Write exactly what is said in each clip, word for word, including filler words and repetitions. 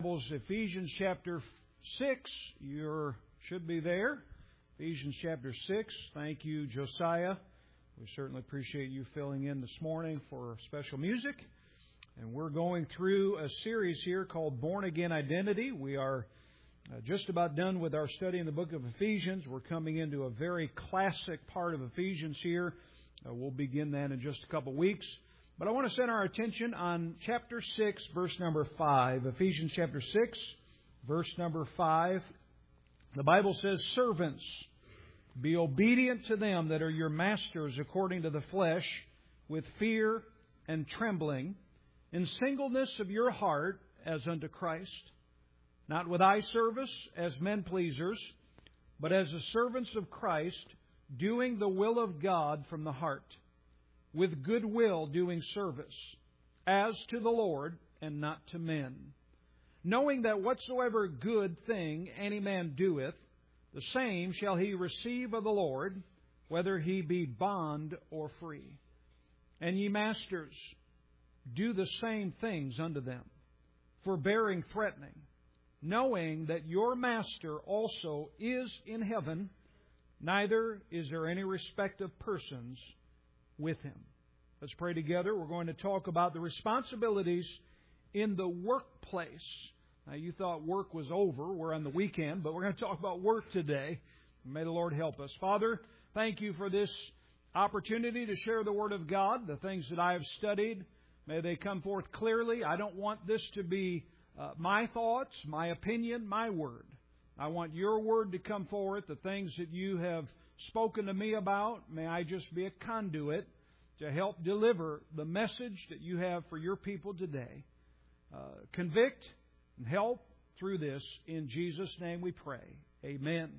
Ephesians chapter six, you should be there. Ephesians chapter six. Thank you, Josiah. We certainly appreciate you filling in this morning for special music. And we're going through a series here called Born Again Identity. We are uh, just about done with our study in the book of Ephesians. We're coming into a very classic part of Ephesians here. Uh, we'll begin that in just a couple weeks. But I want to center our attention on chapter six, verse number five. Ephesians chapter six, verse number five. The Bible says, "Servants, be obedient to them that are your masters according to the flesh, with fear and trembling, in singleness of your heart as unto Christ, not with eye service as men pleasers, but as the servants of Christ, doing the will of God from the heart, with good will doing service, as to the Lord and not to men, knowing that whatsoever good thing any man doeth, the same shall he receive of the Lord, whether he be bond or free. And ye masters, do the same things unto them, forbearing threatening, knowing that your master also is in heaven, neither is there any respect of persons with Him." Let's pray together. We're going to talk about the responsibilities in the workplace. Now, you thought work was over. We're on the weekend, but we're going to talk about work today. May the Lord help us. Father, thank you for this opportunity to share the Word of God, the things that I have studied. May they come forth clearly. I don't want this to be uh, my thoughts, my opinion, my word. I want your Word to come forth, the things that you have spoken to me about. May I just be a conduit to help deliver the message that you have for your people today. Uh, convict and help through this. In Jesus' name we pray. Amen.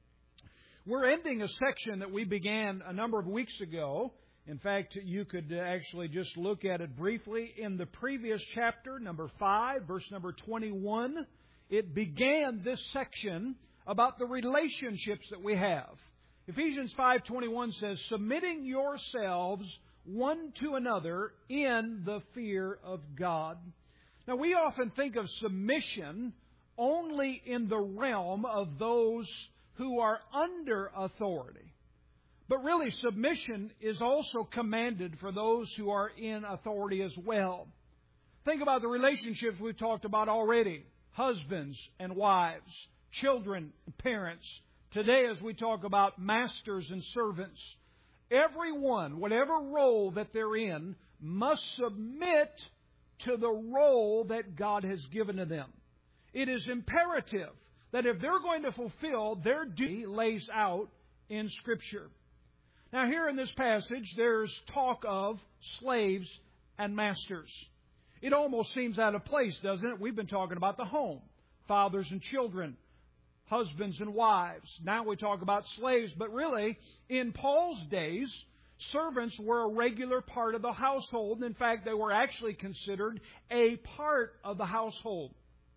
We're ending a section that we began a number of weeks ago. In fact, you could actually just look at it briefly. In the previous chapter, number five, verse number twenty-one, it began this section about the relationships that we have. Ephesians five twenty-one says, "Submitting yourselves one to another in the fear of God." Now, we often think of submission only in the realm of those who are under authority. But really, submission is also commanded for those who are in authority as well. Think about the relationships we've talked about already. Husbands and wives, children and parents. Today, as we talk about masters and servants, everyone, whatever role that they're in, must submit to the role that God has given to them. It is imperative that if they're going to fulfill their duty, lays out in Scripture. Now, here in this passage, there's talk of slaves and masters. It almost seems out of place, doesn't it? We've been talking about the home, fathers and children, husbands and wives. Now we talk about slaves, but really, in Paul's days, servants were a regular part of the household. In fact, they were actually considered a part of the household.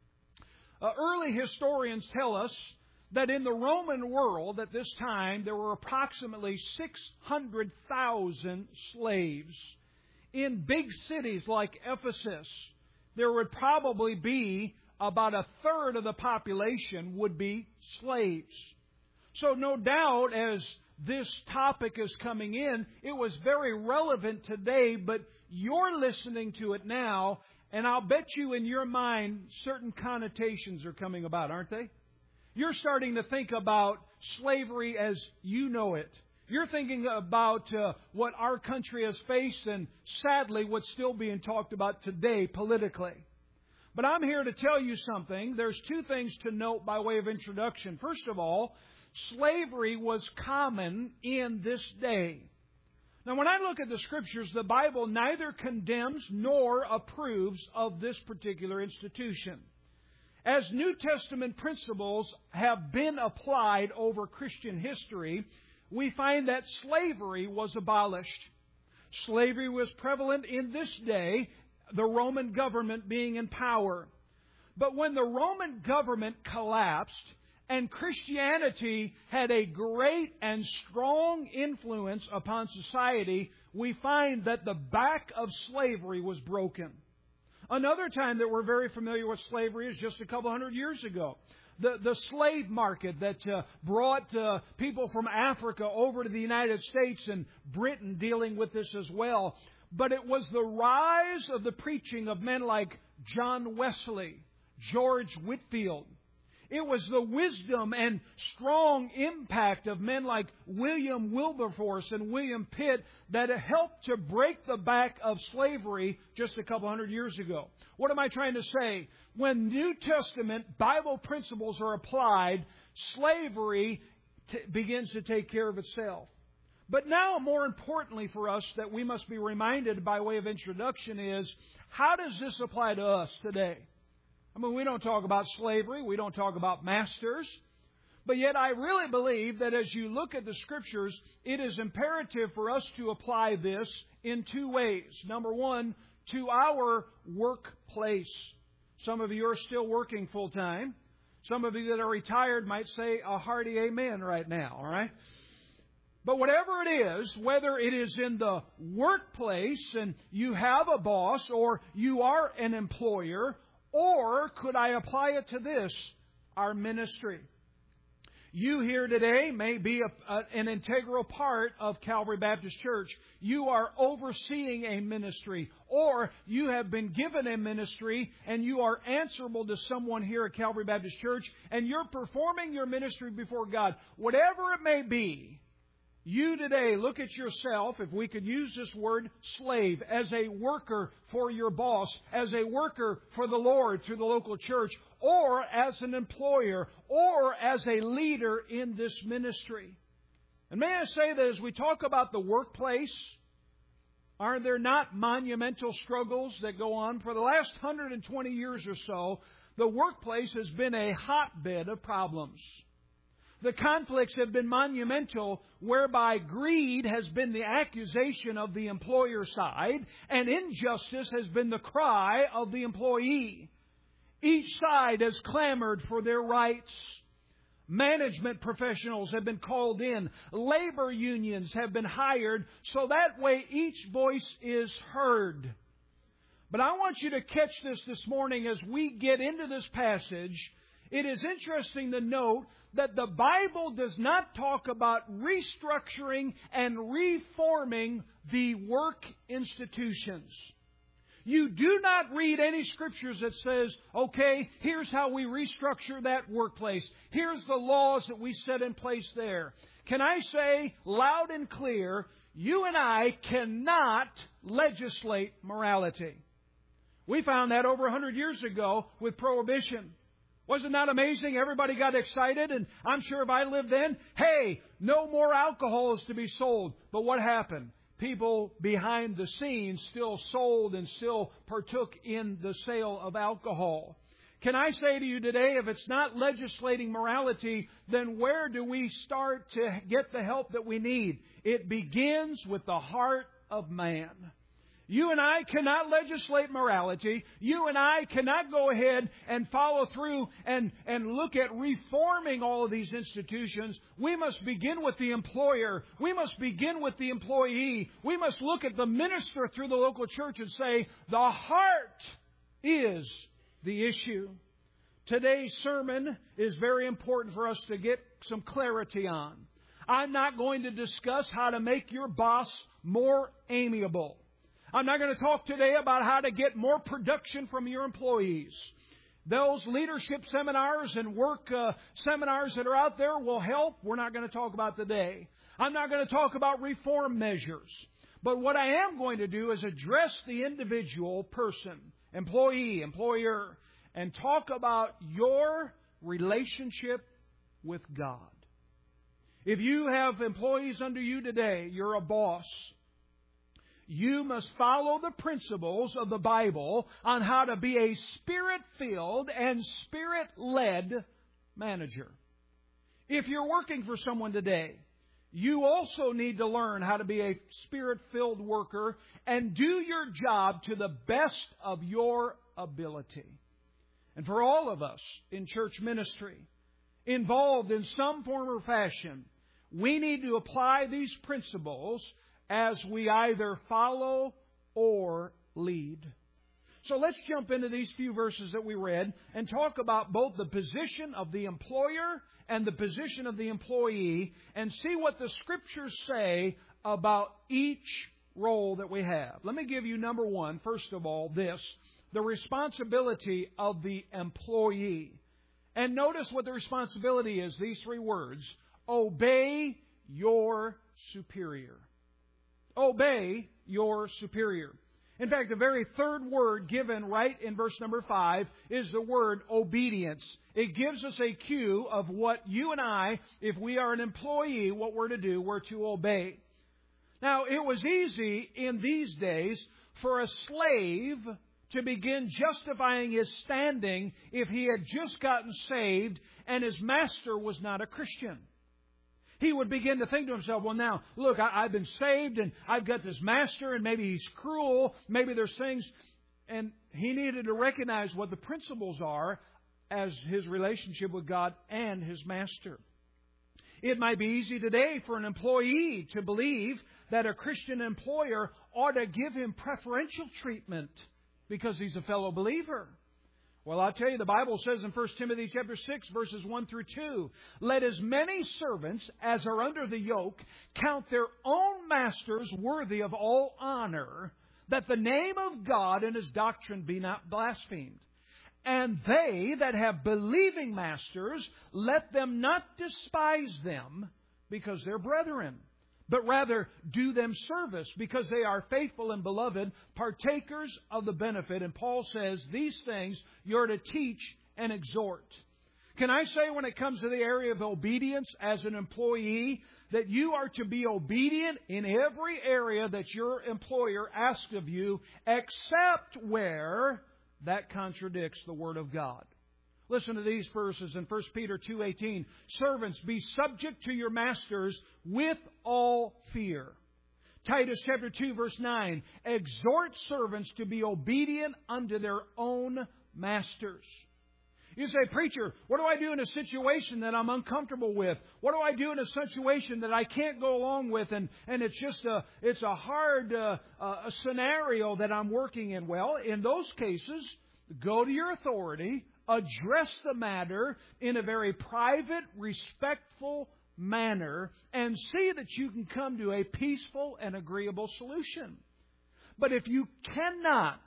Uh, early historians tell us that in the Roman world at this time, there were approximately six hundred thousand slaves. In big cities like Ephesus, there would probably be about a third of the population would be slaves. So no doubt, as this topic is coming in, it was very relevant today, but you're listening to it now, and I'll bet you in your mind certain connotations are coming about, aren't they? You're starting to think about slavery as you know it. You're thinking about uh, what our country has faced and, sadly, what's still being talked about today politically. But I'm here to tell you something. There's two things to note by way of introduction. First of all, slavery was common in this day. Now, when I look at the Scriptures, the Bible neither condemns nor approves of this particular institution. As New Testament principles have been applied over Christian history, we find that slavery was abolished. Slavery was prevalent in this day, the Roman government being in power. But when the Roman government collapsed and Christianity had a great and strong influence upon society, we find that the back of slavery was broken. Another time that we're very familiar with slavery is just a couple hundred years ago. The, the slave market that uh, brought uh, people from Africa over to the United States, and Britain dealing with this as well. But it was the rise of the preaching of men like John Wesley, George Whitefield. It was the wisdom and strong impact of men like William Wilberforce and William Pitt that helped to break the back of slavery just a couple hundred years ago. What am I trying to say? When New Testament Bible principles are applied, slavery t- begins to take care of itself. But now, more importantly for us, that we must be reminded by way of introduction is, how does this apply to us today? I mean, we don't talk about slavery. We don't talk about masters. But yet I really believe that as you look at the Scriptures, it is imperative for us to apply this in two ways. Number one, to our workplace. Some of you are still working full time. Some of you that are retired might say a hearty amen right now, all right? But whatever it is, whether it is in the workplace and you have a boss, or you are an employer, or could I apply it to this, our ministry? You here today may be a, a, an integral part of Calvary Baptist Church. You are overseeing a ministry, or you have been given a ministry and you are answerable to someone here at Calvary Baptist Church, and you're performing your ministry before God. Whatever it may be, you today look at yourself, if we could use this word, slave, as a worker for your boss, as a worker for the Lord through the local church, or as an employer, or as a leader in this ministry. And may I say that as we talk about the workplace, are there not monumental struggles that go on? For the last one hundred twenty years or so, the workplace has been a hotbed of problems. The conflicts have been monumental, whereby greed has been the accusation of the employer side, and injustice has been the cry of the employee. Each side has clamored for their rights. Management professionals have been called in. Labor unions have been hired, so that way each voice is heard. But I want you to catch this this morning as we get into this passage. It is interesting to note that the Bible does not talk about restructuring and reforming the work institutions. You do not read any scriptures that says, okay, here's how we restructure that workplace. Here's the laws that we set in place there. Can I say loud and clear, you and I cannot legislate morality. We found that over one hundred years ago with prohibition. Wasn't that amazing? Everybody got excited, and I'm sure if I lived then, hey, no more alcohol is to be sold. But what happened? People behind the scenes still sold and still partook in the sale of alcohol. Can I say to you today, if it's not legislating morality, then where do we start to get the help that we need? It begins with the heart of man. You and I cannot legislate morality. You and I cannot go ahead and follow through and, and look at reforming all of these institutions. We must begin with the employer. We must begin with the employee. We must look at the minister through the local church and say, the heart is the issue. Today's sermon is very important for us to get some clarity on. I'm not going to discuss how to make your boss more amiable. I'm not going to talk today about how to get more production from your employees. Those leadership seminars and work uh, seminars that are out there will help. We're not going to talk about today. I'm not going to talk about reform measures. But what I am going to do is address the individual person, employee, employer, and talk about your relationship with God. If you have employees under you today, you're a boss. You must follow the principles of the Bible on how to be a Spirit-filled and Spirit-led manager. If you're working for someone today, you also need to learn how to be a Spirit-filled worker and do your job to the best of your ability. And for all of us in church ministry, involved in some form or fashion, we need to apply these principles as we either follow or lead. So let's jump into these few verses that we read and talk about both the position of the employer and the position of the employee and see what the Scriptures say about each role that we have. Let me give you number one, first of all, this, the responsibility of the employee. And notice what the responsibility is, these three words. Obey your superior. Obey your superior. In fact, the very third word given right in verse number five is the word obedience. It gives us a cue of what you and I, if we are an employee, what we're to do, we're to obey. Now, it was easy in these days for a slave to begin justifying his standing if he had just gotten saved and his master was not a Christian. He would begin to think to himself, well, now, look, I, I've been saved and I've got this master and maybe he's cruel. Maybe there's things. And he needed to recognize what the principles are as his relationship with God and his master. It might be easy today for an employee to believe that a Christian employer ought to give him preferential treatment because he's a fellow believer. Well, I'll tell you, the Bible says in First Timothy chapter six, verses one through two, let as many servants as are under the yoke count their own masters worthy of all honor, that the name of God and His doctrine be not blasphemed. And they that have believing masters, let them not despise them because they're brethren, but rather do them service because they are faithful and beloved, partakers of the benefit. And Paul says these things you're to teach and exhort. Can I say when it comes to the area of obedience as an employee, that you are to be obedient in every area that your employer asks of you, except where that contradicts the Word of God. Listen to these verses in First Peter two eighteen. Servants, be subject to your masters with all fear. Titus chapter two verse nine. Exhort servants to be obedient unto their own masters. You say, preacher, what do I do in a situation that I'm uncomfortable with? What do I do in a situation that I can't go along with, and, and it's just a it's a hard uh, uh, a scenario that I'm working in? Well, in those cases, go to your authority. Address the matter in a very private, respectful manner and see that you can come to a peaceful and agreeable solution. But if you cannot,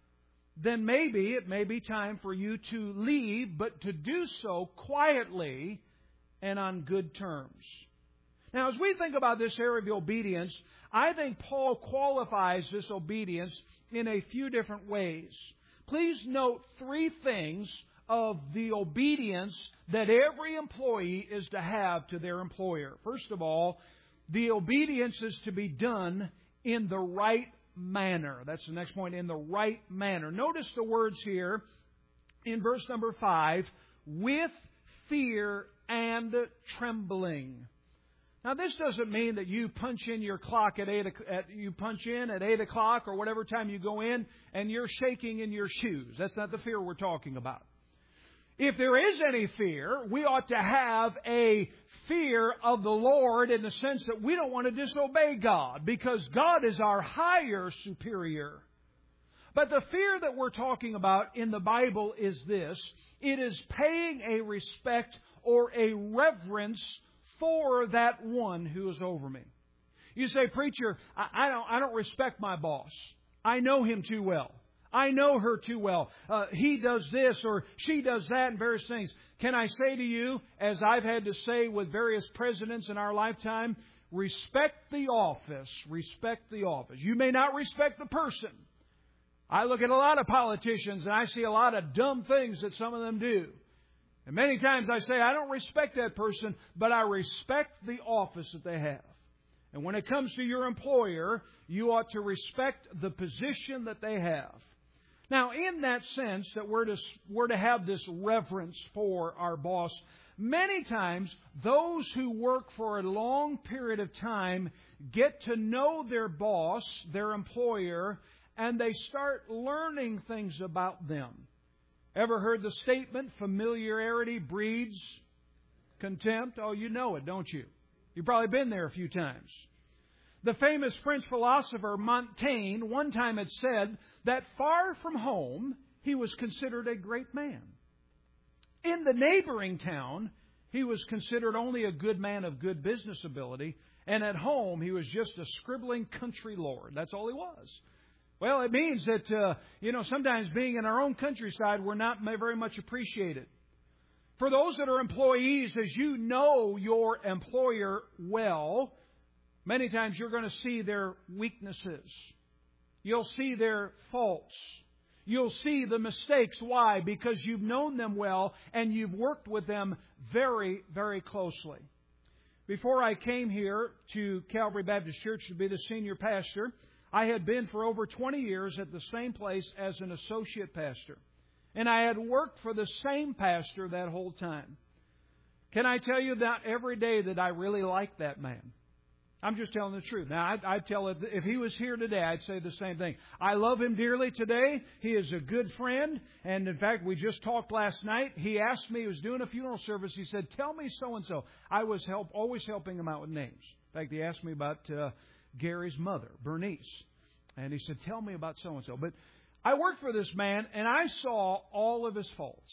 then maybe it may be time for you to leave, but to do so quietly and on good terms. Now, as we think about this area of obedience, I think Paul qualifies this obedience in a few different ways. Please note three things of the obedience that every employee is to have to their employer. First of all, the obedience is to be done in the right manner. That's the next point, in the right manner. Notice the words here in verse number five, with fear and trembling. Now, this doesn't mean that you punch in your clock at eight. At, you punch in at eight o'clock or whatever time you go in, and you're shaking in your shoes. That's not the fear we're talking about. If there is any fear, we ought to have a fear of the Lord in the sense that we don't want to disobey God because God is our higher superior. But the fear that we're talking about in the Bible is this. It is paying a respect or a reverence for that one who is over me. You say, preacher, I, I don't, I don't respect my boss. I know him too well. I know her too well. Uh, he does this or she does that and various things. Can I say to you, as I've had to say with various presidents in our lifetime, respect the office. Respect the office. You may not respect the person. I look at a lot of politicians and I see a lot of dumb things that some of them do. And many times I say, I don't respect that person, but I respect the office that they have. And when it comes to your employer, you ought to respect the position that they have. Now, in that sense that we're to, we're to have this reverence for our boss, many times those who work for a long period of time get to know their boss, their employer, and they start learning things about them. Ever heard the statement, familiarity breeds contempt? Oh, you know it, don't you? You've probably been there a few times. The famous French philosopher Montaigne one time had said that far from home, he was considered a great man. In the neighboring town, he was considered only a good man of good business ability, and at home, he was just a scribbling country lord. That's all he was. Well, it means that, uh, you know, sometimes being in our own countryside, we're not very much appreciated. For those that are employees, as you know your employer well, many times you're going to see their weaknesses. You'll see their faults. You'll see the mistakes. Why? Because you've known them well and you've worked with them very, very closely. Before I came here to Calvary Baptist Church to be the senior pastor, I had been for over twenty years at the same place as an associate pastor. And I had worked for the same pastor that whole time. Can I tell you that every day that I really liked that man? I'm just telling the truth. Now, I'd, I'd tell it, if he was here today, I'd say the same thing. I love him dearly today. He is a good friend. And in fact, we just talked last night. He asked me, he was doing a funeral service. He said, tell me so-and-so. I was help, always helping him out with names. In fact, he asked me about uh, Gary's mother, Bernice. And he said, tell me about so-and-so. But I worked for this man, and I saw all of his faults.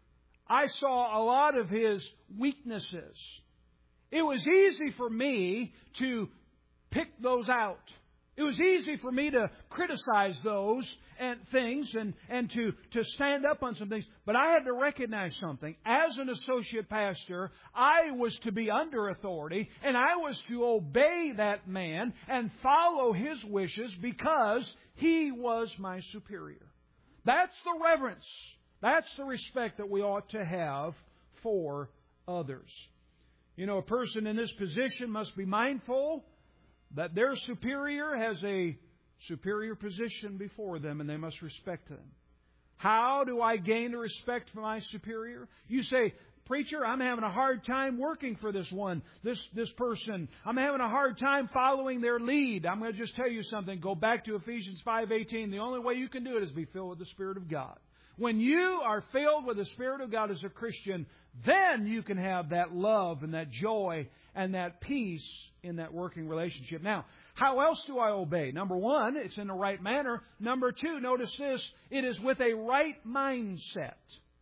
I saw a lot of his weaknesses. It was easy for me to pick those out. It was easy for me to criticize those and things and, and to, to stand up on some things. But I had to recognize something. As an associate pastor, I was to be under authority, and I was to obey that man and follow his wishes because he was my superior. That's the reverence. That's the respect that we ought to have for others. You know, a person in this position must be mindful that their superior has a superior position before them, and they must respect them. How do I gain the respect for my superior? You say, preacher, I'm having a hard time working for this one, this, this person. I'm having a hard time following their lead. I'm going to just tell you something. Go back to Ephesians five eighteen. The only way you can do it is be filled with the Spirit of God. When you are filled with the Spirit of God as a Christian, then you can have that love and that joy and that peace in that working relationship. Now, how else do I obey? Number one, it's in the right manner. Number two, notice this, it is with a right mindset.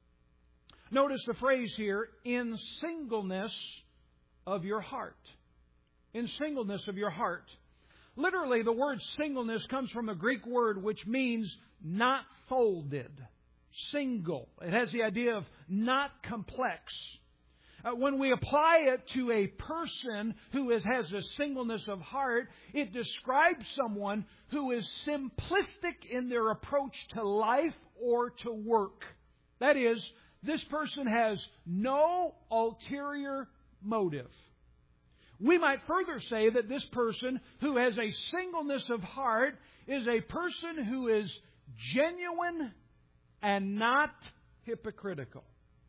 Notice the phrase here, in singleness of your heart. In singleness of your heart. Literally, the word singleness comes from a Greek word which means not folded. Single. It has the idea of not complex. Uh, when we apply it to a person who is, has a singleness of heart, it describes someone who is simplistic in their approach to life or to work. That is, this person has no ulterior motive. We might further say that this person who has a singleness of heart is a person who is genuine and not hypocritical.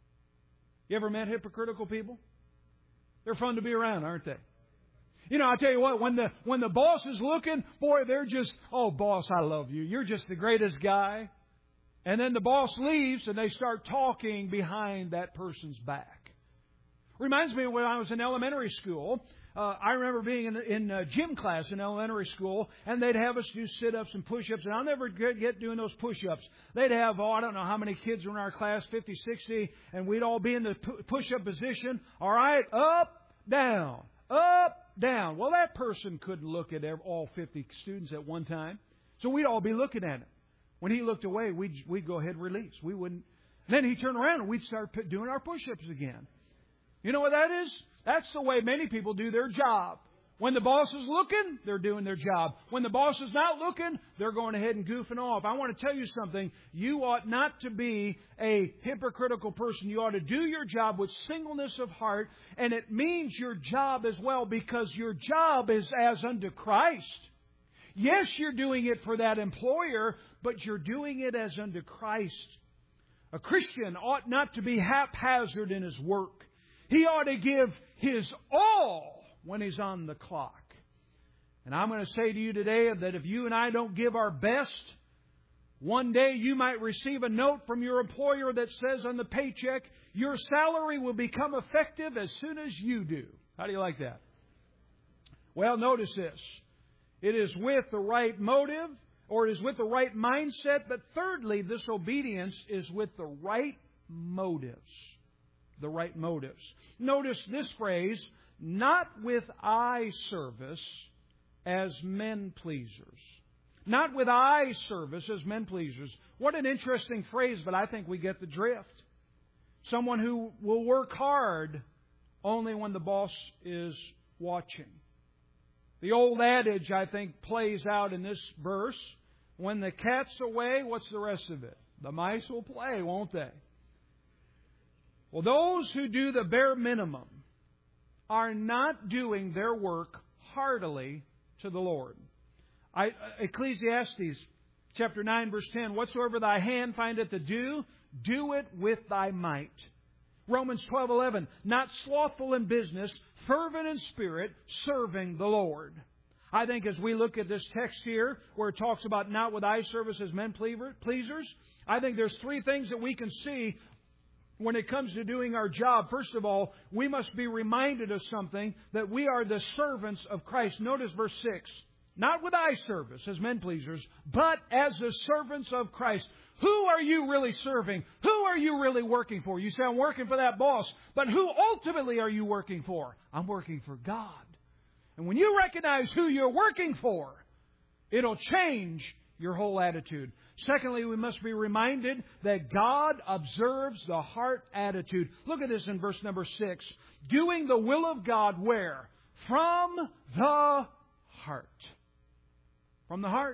You ever met hypocritical people? They're fun to be around, aren't they? You know, I tell you what, when the when the boss is looking, boy, they're just, oh, boss, I love you. You're just the greatest guy. And then the boss leaves and they start talking behind that person's back. Reminds me of when I was in elementary school. Uh, I remember being in, in uh, gym class in elementary school, and they'd have us do sit-ups and push-ups, and I'll never get, get doing those push-ups. They'd have, oh, I don't know how many kids were in our class, fifty, sixty, and we'd all be in the pu- push-up position. All right, up, down, up, down. Well, that person couldn't look at all fifty students at one time, so we'd all be looking at him. When he looked away, we'd, we'd go ahead and release. We wouldn't. Then he'd turn around, and we'd start doing our push-ups again. You know what that is? That's the way many people do their job. When the boss is looking, they're doing their job. When the boss is not looking, they're going ahead and goofing off. I want to tell you something. You ought not to be a hypocritical person. You ought to do your job with singleness of heart. And it means your job as well, because your job is as unto Christ. Yes, you're doing it for that employer, but you're doing it as unto Christ. A Christian ought not to be haphazard in his work. He ought to give his all when he's on the clock. And I'm going to say to you today that if you and I don't give our best, one day you might receive a note from your employer that says on the paycheck, your salary will become effective as soon as you do. How do you like that? Well, notice this. It is with the right motive, or it is with the right mindset. But thirdly, this obedience is with the right motives. The right motives. Notice this phrase, not with eye service as men pleasers. Not with eye service as men pleasers. What an interesting phrase, but I think we get the drift. Someone who will work hard only when the boss is watching. The old adage, I think, plays out in this verse. When the cat's away, what's the rest of it? The mice will play, won't they? Well, those who do the bare minimum are not doing their work heartily to the Lord. I, Ecclesiastes chapter nine, verse ten, whatsoever thy hand findeth to do, do it with thy might. Romans twelve eleven, not slothful in business, fervent in spirit, serving the Lord. I think as we look at this text here, where it talks about not with eye service as men pleasers, I think there's three things that we can see when it comes to doing our job. First of all, we must be reminded of something, that we are the servants of Christ. Notice verse six. Not with eye service as men pleasers, but as the servants of Christ. Who are you really serving? Who are you really working for? You say, I'm working for that boss. But who ultimately are you working for? I'm working for God. And when you recognize who you're working for, it'll change your whole attitude. Secondly, we must be reminded that God observes the heart attitude. Look at this in verse number six. Doing the will of God where? From the heart. From the heart.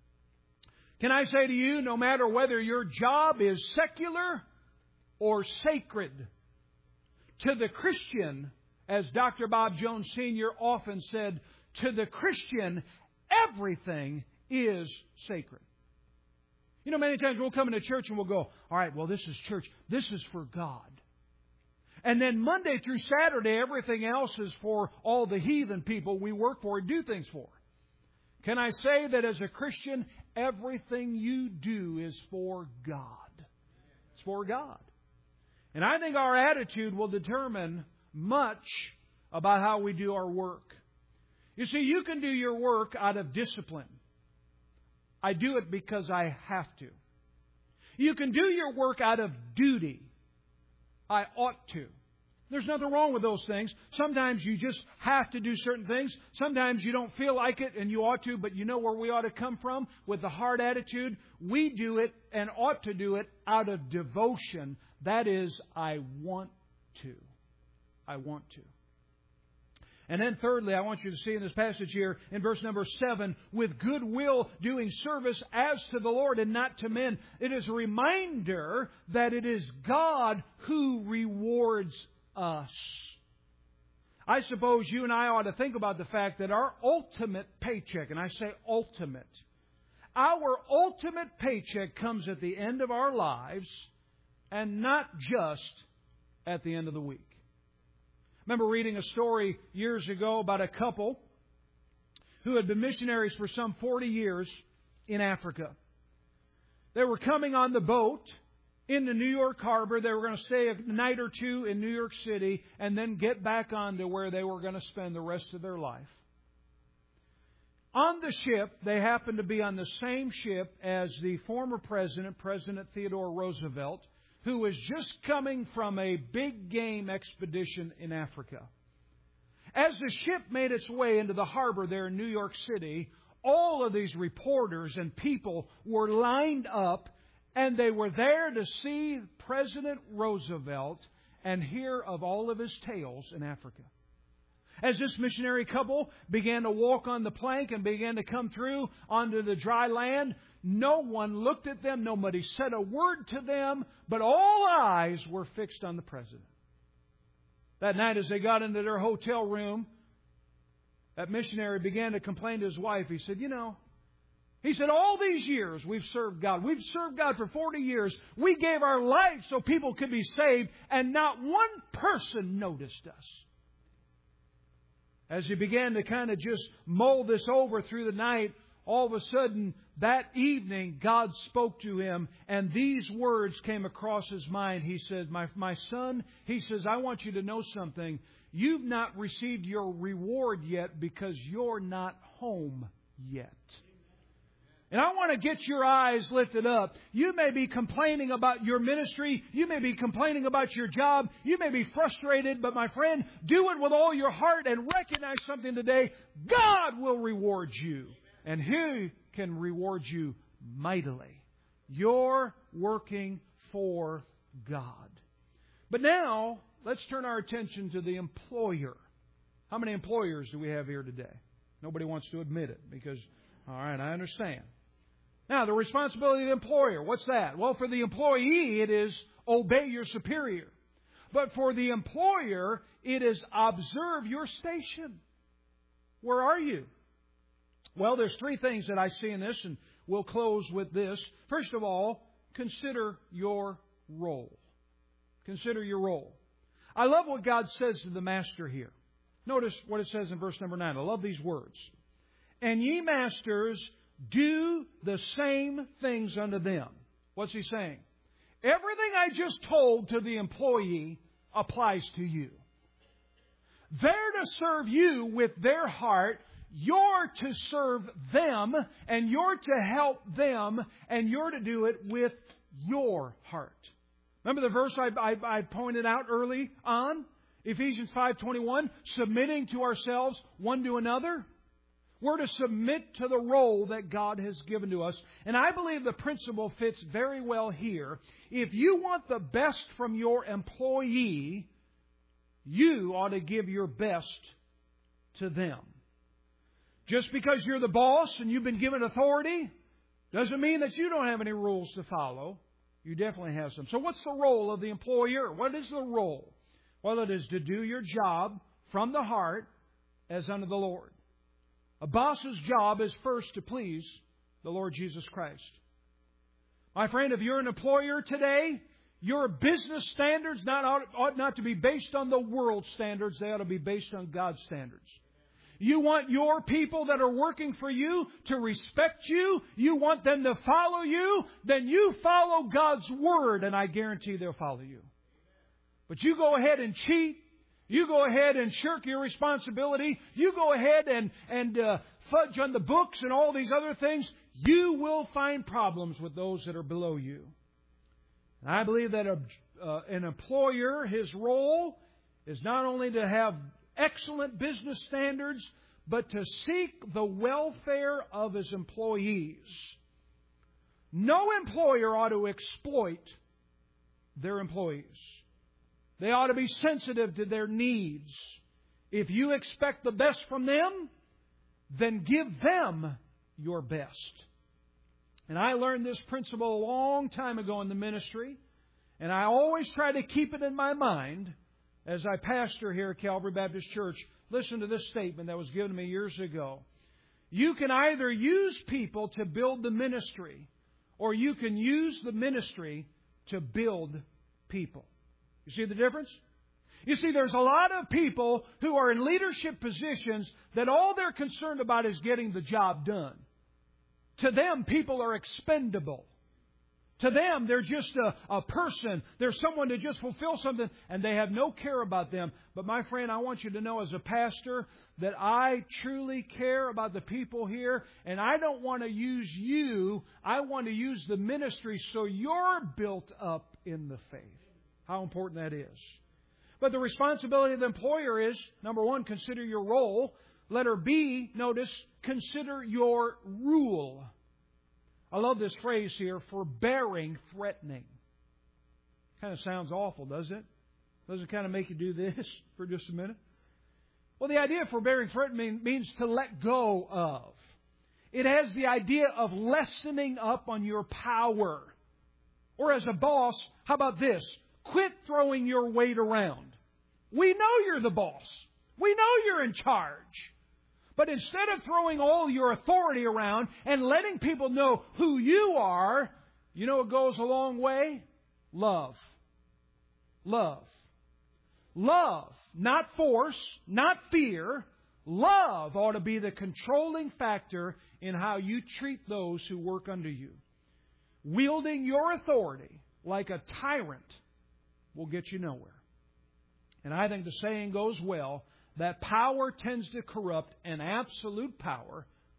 Can I say to you, no matter whether your job is secular or sacred, to the Christian, as Doctor Bob Jones Senior often said, to the Christian, everything is sacred. You know, many times we'll come into church and we'll go, all right, well, this is church. This is for God. And then Monday through Saturday, everything else is for all the heathen people we work for and do things for. Can I say that as a Christian, everything you do is for God? It's for God. And I think our attitude will determine much about how we do our work. You see, you can do your work out of discipline. I do it because I have to. You can do your work out of duty. I ought to. There's nothing wrong with those things. Sometimes you just have to do certain things. Sometimes you don't feel like it and you ought to, but you know where we ought to come from? With the hard attitude. We do it and ought to do it out of devotion. That is, I want to. I want to. And then thirdly, I want you to see in this passage here, in verse number seven, with goodwill doing service as to the Lord and not to men. It is a reminder that it is God who rewards us. I suppose you and I ought to think about the fact that our ultimate paycheck, and I say ultimate, our ultimate paycheck comes at the end of our lives and not just at the end of the week. I remember reading a story years ago about a couple who had been missionaries for some forty years in Africa. They were coming on the boat in the New York harbor. They were going to stay a night or two in New York City and then get back on to where they were going to spend the rest of their life. On the ship, they happened to be on the same ship as the former president, President Theodore Roosevelt, who was just coming from a big game expedition in Africa. As the ship made its way into the harbor there in New York City, all of these reporters and people were lined up, and they were there to see President Roosevelt and hear of all of his tales in Africa. As this missionary couple began to walk on the plank and began to come through onto the dry land, no one looked at them. Nobody said a word to them, but all eyes were fixed on the president. That night as they got into their hotel room, that missionary began to complain to his wife. He said, you know, he said, all these years we've served God. We've served God for forty years. We gave our life so people could be saved, and not one person noticed us. As he began to kind of just mull this over through the night, all of a sudden, that evening, God spoke to him, and these words came across his mind. He said, my, my son, he says, I want you to know something. You've not received your reward yet because you're not home yet. And I want to get your eyes lifted up. You may be complaining about your ministry. You may be complaining about your job. You may be frustrated. But my friend, do it with all your heart and recognize something today. God will reward you. And He can reward you mightily. You're working for God. But now, let's turn our attention to the employer. How many employers do we have here today? Nobody wants to admit it because, all right, I understand. Now, the responsibility of the employer, what's that? Well, for the employee, it is obey your superior. But for the employer, it is observe your station. Where are you? Well, there's three things that I see in this, and we'll close with this. First of all, consider your role. Consider your role. I love what God says to the master here. Notice what it says in verse number nine. I love these words. And ye masters, do the same things unto them. What's He saying? Everything I just told to the employee applies to you. They're to serve you with their heart. You're to serve them, and you're to help them, and you're to do it with your heart. Remember the verse I, I, I pointed out early on? Ephesians five twenty-one, submitting to ourselves one to another. We're to submit to the role that God has given to us. And I believe the principle fits very well here. If you want the best from your employee, you ought to give your best to them. Just because you're the boss and you've been given authority doesn't mean that you don't have any rules to follow. You definitely have some. So what's the role of the employer? What is the role? Well, it is to do your job from the heart as unto the Lord. A boss's job is first to please the Lord Jesus Christ. My friend, if you're an employer today, your business standards not ought, ought not to be based on the world standards. They ought to be based on God's standards. You want your people that are working for you to respect you. You want them to follow you. Then you follow God's Word, and I guarantee they'll follow you. But you go ahead and cheat. You go ahead and shirk your responsibility. You go ahead and, and uh, fudge on the books and all these other things. You will find problems with those that are below you. And I believe that a, uh, an employer, his role is not only to have excellent business standards, but to seek the welfare of his employees. No employer ought to exploit their employees. They ought to be sensitive to their needs. If you expect the best from them, then give them your best. And I learned this principle a long time ago in the ministry, and I always try to keep it in my mind as I pastor here at Calvary Baptist Church. Listen to this statement that was given to me years ago. You can either use people to build the ministry, or you can use the ministry to build people. You see the difference? You see, there's a lot of people who are in leadership positions that all they're concerned about is getting the job done. To them, people are expendable. To them, they're just a, a person. They're someone to just fulfill something, and they have no care about them. But my friend, I want you to know as a pastor that I truly care about the people here, and I don't want to use you. I want to use the ministry so you're built up in the faith. How important that is. But the responsibility of the employer is, number one, consider your role. Letter B, notice, consider your rule. I love this phrase here, forbearing threatening. Kind of sounds awful, doesn't it? Doesn't it kind of make you do this for just a minute? Well, the idea of forbearing threatening means to let go of. It has the idea of lessening up on your power. Or as a boss, how about this? Quit throwing your weight around. We know you're the boss. We know you're in charge. But instead of throwing all your authority around and letting people know who you are, you know what goes a long way? Love. Love. Love. Not force, not fear. Love ought to be the controlling factor in how you treat those who work under you. Wielding your authority like a tyrant will get you nowhere. And I think the saying goes well, that power tends to corrupt and absolute power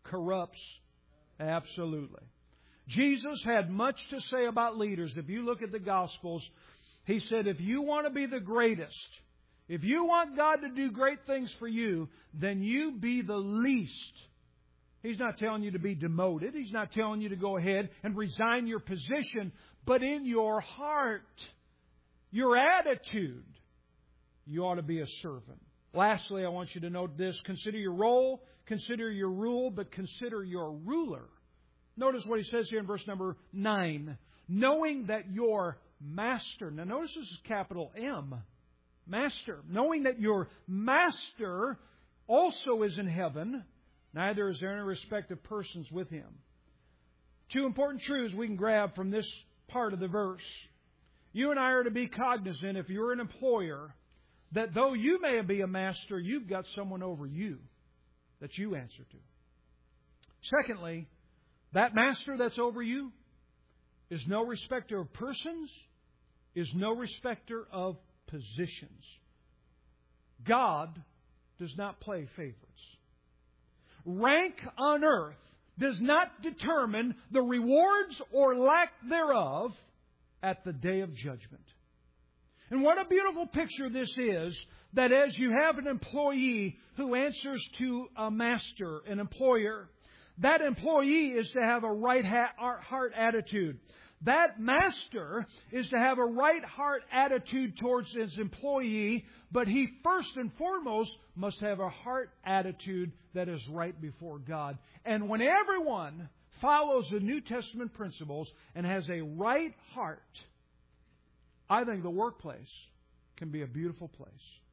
corrupts. Absolutely. Jesus had much to say about leaders. If you look at the Gospels, He said, if you want to be the greatest, if you want God to do great things for you, then you be the least. He's not telling you to be demoted. He's not telling you to go ahead and resign your position. But in your heart, your attitude, you ought to be a servant. Lastly, I want you to note this. Consider your role, consider your rule, but consider your ruler. Notice what he says here in verse number nine. Knowing that your master, now notice this is capital M, master. Knowing that your master also is in heaven, neither is there any respect of persons with Him. Two important truths we can grab from this part of the verse. You and I are to be cognizant, if you're an employer, that though you may be a master, you've got someone over you that you answer to. Secondly, that master that's over you is no respecter of persons, is no respecter of positions. God does not play favorites. Rank on earth does not determine the rewards or lack thereof at the day of judgment. And what a beautiful picture this is, that as you have an employee who answers to a master, an employer, that employee is to have a right heart attitude. That master is to have a right heart attitude towards his employee, but he first and foremost must have a heart attitude that is right before God. And when everyone follows the New Testament principles and has a right heart, I think the workplace can be a beautiful place.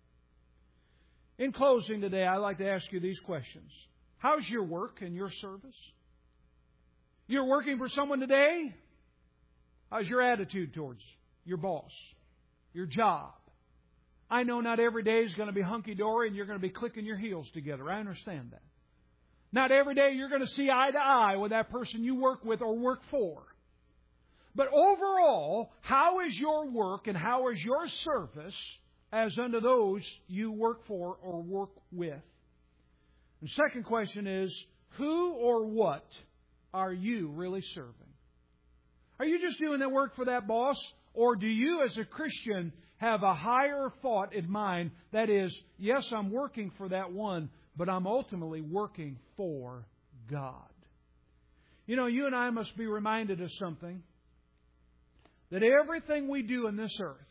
In closing today, I'd like to ask you these questions. How's your work and your service? You're working for someone today? How's your attitude towards your boss, your job? I know not every day is going to be hunky-dory and you're going to be clicking your heels together. I understand that. Not every day you're going to see eye to eye with that person you work with or work for. But overall, how is your work and how is your service as unto those you work for or work with? The second question is, who or what are you really serving? Are you just doing that work for that boss? Or do you as a Christian have a higher thought in mind? That is, yes, I'm working for that one, but I'm ultimately working for God. You know, you and I must be reminded of something. That everything we do in this earth,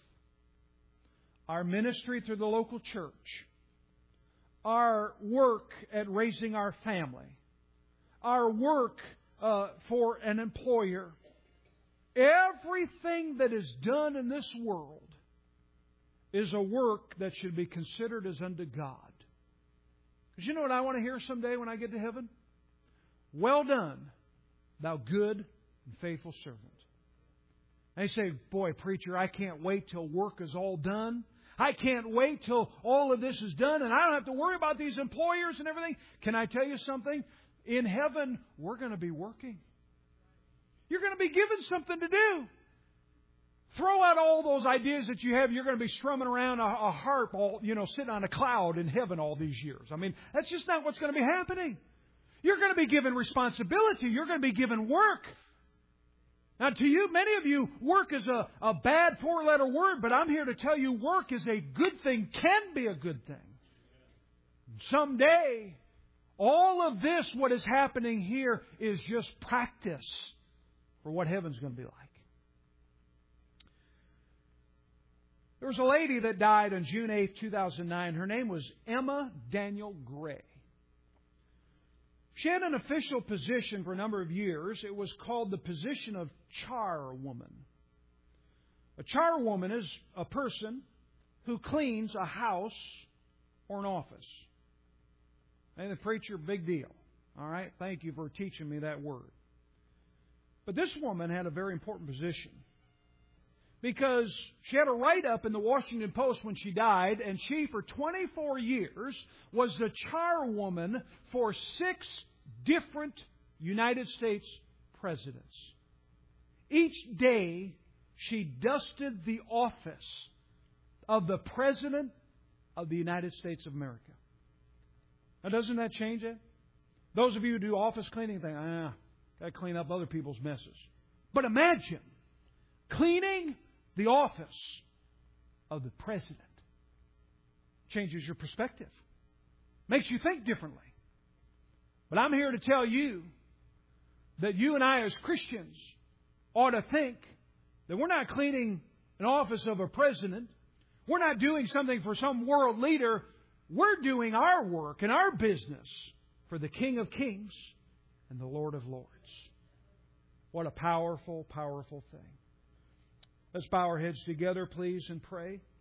our ministry through the local church, our work at raising our family, our work uh, for an employer, everything that is done in this world is a work that should be considered as unto God. Because you know what I want to hear someday when I get to heaven? Well done, thou good and faithful servant. They say, boy, preacher, I can't wait till work is all done. I can't wait till all of this is done and I don't have to worry about these employers and everything. Can I tell you something? In heaven, we're going to be working. You're going to be given something to do. Throw out all those ideas that you have. You're going to be strumming around a, a harp, all, you know, sitting on a cloud in heaven all these years. I mean, that's just not what's going to be happening. You're going to be given responsibility. You're going to be given work. Now, to you, many of you, work is a, a bad four-letter word, but I'm here to tell you work is a good thing, can be a good thing. Someday, all of this, what is happening here, is just practice for what heaven's going to be like. There was a lady that died on June eighth, two thousand nine. Her name was Emma Daniel Gray. She had an official position for a number of years. It was called the position of charwoman. A charwoman is a person who cleans a house or an office. And the preacher, big deal. All right? Thank you for teaching me that word. But this woman had a very important position. Because she had a write-up in the Washington Post when she died, and she, for twenty-four years, was the charwoman for six different United States presidents. Each day, she dusted the office of the President of the United States of America. Now, doesn't that change it? Those of you who do office cleaning think, ah, got to clean up other people's messes. But imagine cleaning the office of the president. Changes your perspective. Makes you think differently. But I'm here to tell you that you and I as Christians ought to think that we're not cleaning an office of a president. We're not doing something for some world leader. We're doing our work and our business for the King of Kings and the Lord of Lords. What a powerful, powerful thing. Let's bow our heads together, please, and pray.